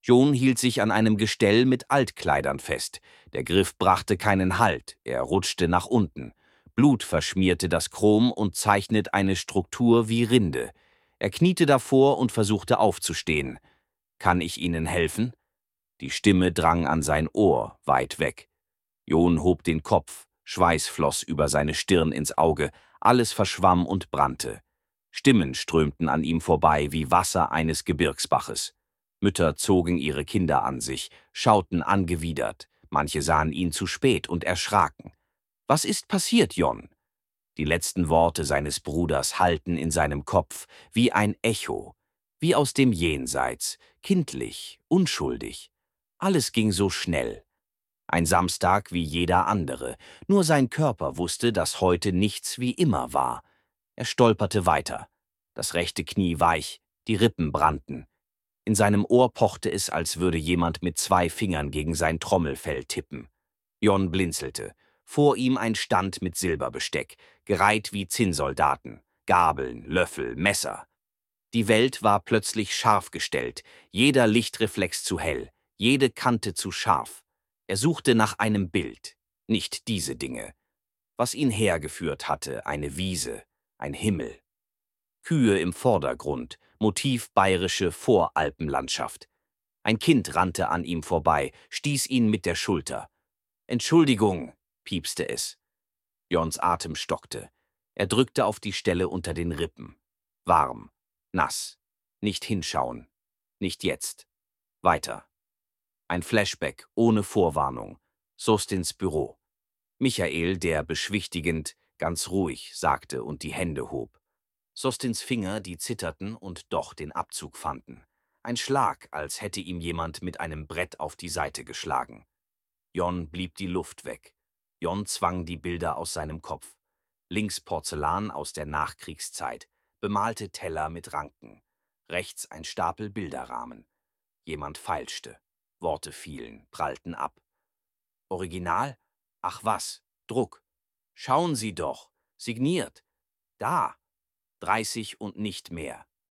Jon hielt sich an einem Gestell mit Altkleidern fest. Der Griff brachte keinen Halt, er rutschte nach unten. Blut verschmierte das Chrom und zeichnet eine Struktur wie Rinde. Er kniete davor und versuchte aufzustehen. »Kann ich Ihnen helfen?« Die Stimme drang an sein Ohr, weit weg. Jon hob den Kopf, Schweiß floss über seine Stirn ins Auge, alles verschwamm und brannte. Stimmen strömten an ihm vorbei wie Wasser eines Gebirgsbaches. Mütter zogen ihre Kinder an sich, schauten angewidert. Manche sahen ihn zu spät und erschraken. »Was ist passiert, Jon?« Die letzten Worte seines Bruders hallten in seinem Kopf wie ein Echo, wie aus dem Jenseits, kindlich, unschuldig. Alles ging so schnell. Ein Samstag wie jeder andere, nur sein Körper wusste, dass heute nichts wie immer war. Er stolperte weiter. Das rechte Knie weich, die Rippen brannten. In seinem Ohr pochte es, als würde jemand mit 2 Fingern gegen sein Trommelfell tippen. Jon blinzelte. Vor ihm ein Stand mit Silberbesteck, gereiht wie Zinnsoldaten, Gabeln, Löffel, Messer. Die Welt war plötzlich scharf gestellt, jeder Lichtreflex zu hell, jede Kante zu scharf. Er suchte nach einem Bild, nicht diese Dinge. Was ihn hergeführt hatte, eine Wiese, ein Himmel. Kühe im Vordergrund, Motiv bayerische Voralpenlandschaft. Ein Kind rannte an ihm vorbei, stieß ihn mit der Schulter. »Entschuldigung«, piepste es. Jons Atem stockte. Er drückte auf die Stelle unter den Rippen. Warm, nass. Nicht hinschauen. Nicht jetzt. Weiter. Ein Flashback ohne Vorwarnung. Sostins Büro. Michael, der beschwichtigend, ganz ruhig sagte und die Hände hob. Sostins Finger, die zitterten und doch den Abzug fanden. Ein Schlag, als hätte ihm jemand mit einem Brett auf die Seite geschlagen. Jon blieb die Luft weg. Jon zwang die Bilder aus seinem Kopf. Links Porzellan aus der Nachkriegszeit, bemalte Teller mit Ranken. Rechts ein Stapel Bilderrahmen. Jemand feilschte. Worte fielen, prallten ab. Original? Ach was, Druck. Schauen Sie doch. Signiert. Da. 30 und nicht mehr.